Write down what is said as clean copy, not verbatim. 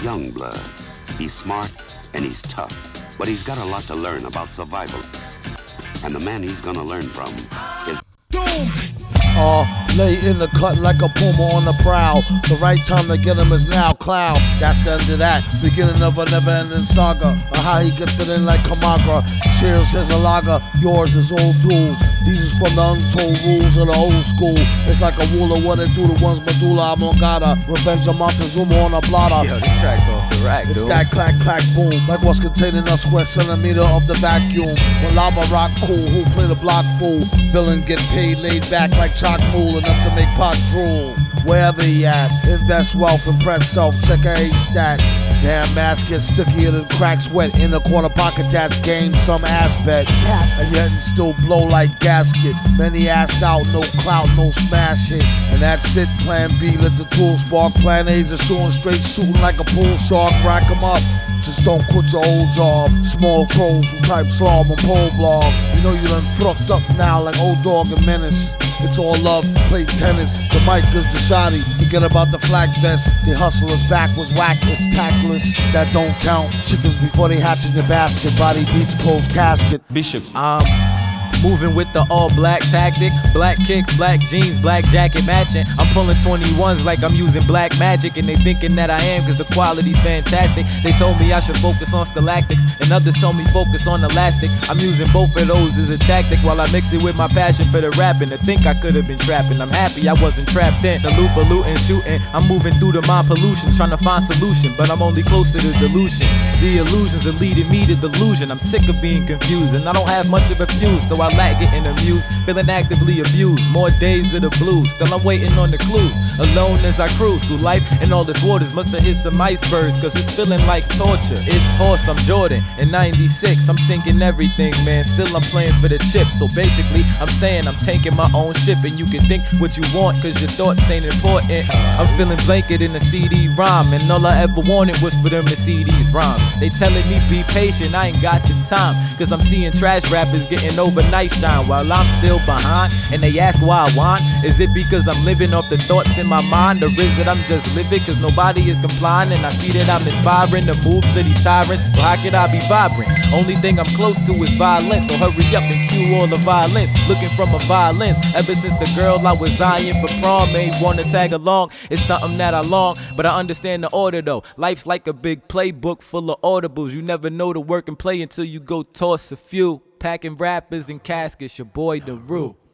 young blood. He's smart and he's tough, but he's got a lot to learn about survival. And the man he's gonna learn from is Doom! Lay in the cut like a puma on the prowl. The right time to get him is now. Cloud, that's the end of that. Beginning of a never-ending saga of how he gets it in like Kamagra. Cheers, here's a lager. Yours is old duels. These is from the untold rules of the old school. It's like a rule of what it do to one's medulla oblongata. Revenge of Montezuma on a blotter. Yo, this track's off the rack, dude. It's that clack, clack, boom. Like what's containing a square centimeter of the vacuum. When lava rock cool, who play the block fool? Villain get paid, laid back like chalk mool. Enough to make pot drool. Wherever he at, invest wealth, impress self, check a stat. Damn mask gets stickier than crack sweat. In a corner pocket that's gained some aspect. And yet and still blow like gasket. Many ass out, no clout, no smash hit. And that's it, plan B, let the tools spark. Plan A's are shooting straight, shooting like a pool shark. Rack 'em up, just don't quit your old job. Small trolls who type slob on pole blog. You know you done fucked up now like old dog and menace. It's all love, play tennis. The mic is the shoddy. Forget about the flak vest. The hustlers back was whack, it's tactless. That don't count. Chickens before they hatch in the basket. Body beats closed casket. Bishop. Moving with the all black tactic. Black kicks, black jeans, black jacket matching. I'm pulling 21s like I'm using black magic. And they thinking that I am cause the quality's fantastic. They told me I should focus on Scalactics, and others told me focus on Elastic. I'm using both of those as a tactic while I mix it with my passion for the rapping. To think I could have been trapping, I'm happy I wasn't trapped in the loop of looting, shooting. I'm moving through the mind pollution, trying to find solution, but I'm only closer to delusion. The illusions are leading me to delusion. I'm sick of being confused, and I don't have much of a fuse, so I lack getting amused, feeling actively abused. More days of the blues, still I'm waiting on the clues. Alone as I cruise through life, and all this waters must have hit some icebergs, cause it's feeling like torture. It's horse, I'm Jordan. In 96, I'm sinking everything, man. Still I'm playing for the chip. So basically, I'm saying I'm tanking my own ship, and you can think what you want, cause your thoughts ain't important. I'm feeling blanket in a CD rhyme, and all I ever wanted was for them to see these rhymes. They telling me be patient, I ain't got the time, cause I'm seeing trash rappers getting overnight shine while I'm still behind. And they ask why I whine. Is it because I'm living off the thoughts in my mind, or is it I'm just living cause nobody is complying? And I see that I'm inspiring the moves of these tyrants, so how could I be vibrant? Only thing I'm close to is violence, so hurry up and cue all the violence. Looking from a violence, ever since the girl I was eyeing for prom ain't wanna tag along. It's something that I long, but I understand the order though. Life's like a big playbook full of audibles. You never know the work and play until you go toss a few. Packing rappers in caskets, your boy DaRue.